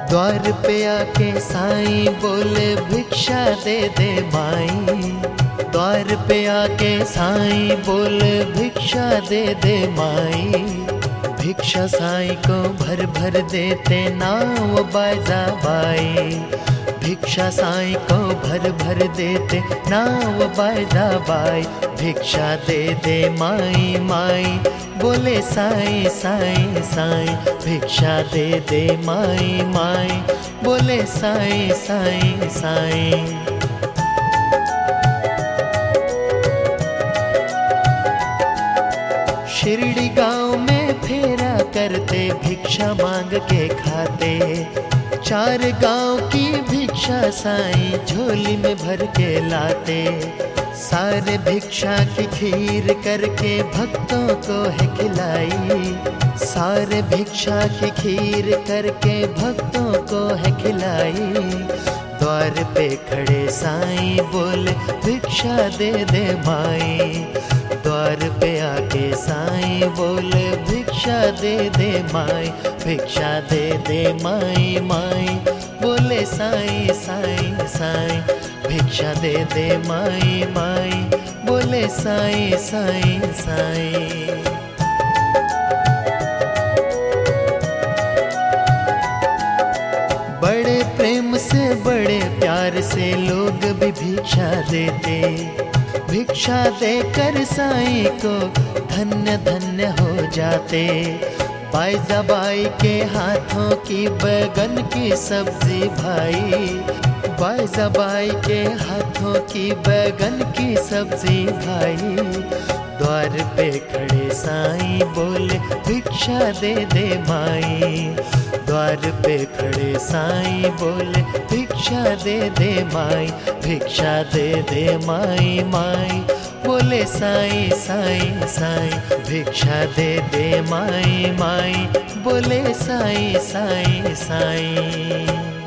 द्वार पे आके साईं बोले भिक्षा दे दे माई। द्वार पे आके साईं बोले भिक्षा दे दे माई। भिक्षा साईं को भर भर देते नाव बाजा बाई। भिक्षा साईं को भर भर देते नाव बाजा बाई। भिक्षा दे दे माई माई बोले साईं साईं साईं। भिक्षा दे दे माई माई बोले साईं साईं साईं। शिरडी गांव में फेरा करते भिक्षा मांग के खाते। 4 गांव की भिक्षा साईं झोली में भर के लाते। सारे भिक्षा की खीर करके भक्तों को है खिलाई। सारे भिक्षा की खीर करके भक्तों को है खिलाई। द्वार पे खड़े साईं बोले भिक्षा दे दे माई। द्वार पे आके साईं बोले भिक्षा दे दे माई। भिक्षा दे दे माई माई बोले साईं साईं साईं। भिक्षा दे दे माई माई बोले साईं साईं साईं। बड़े प्रेम से बड़े प्यार से लोग भी भिक्षा देते। भिक्षा देकर साईं को धन्य धन्य हो जाते। बाईजा बाई के हाथों की बैगन की सब्जी भाई। बाईजा बाई के हाथों की बैगन की सब्जी भाई। द्वार पे खड़े साईं बोले भिक्षा दे दे माई। द्वार पे खड़े साईं बोले भिक्षा दे दे माई। भिक्षा दे दे माई माई बोले साईं साईं साईं। भिक्षा दे दे माई माई बोले साईं साईं साईं।